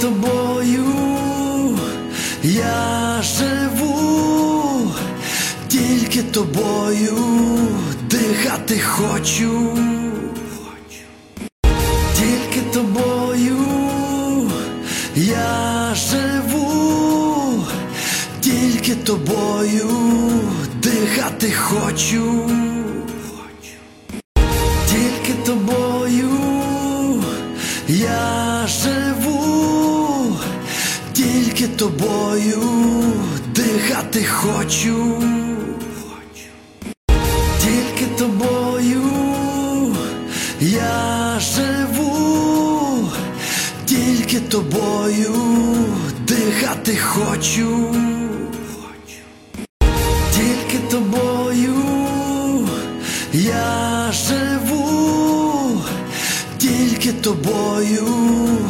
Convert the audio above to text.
тобою я живу, тільки тобою дихати хочу, тільки тобою я живу, тільки тобою дихати хочу, тільки тобою я живу, тільки тобою дихати хочу, тільки тобою я живу, тільки тобою дихати хочу, тільки тобою я живу, тільки тобою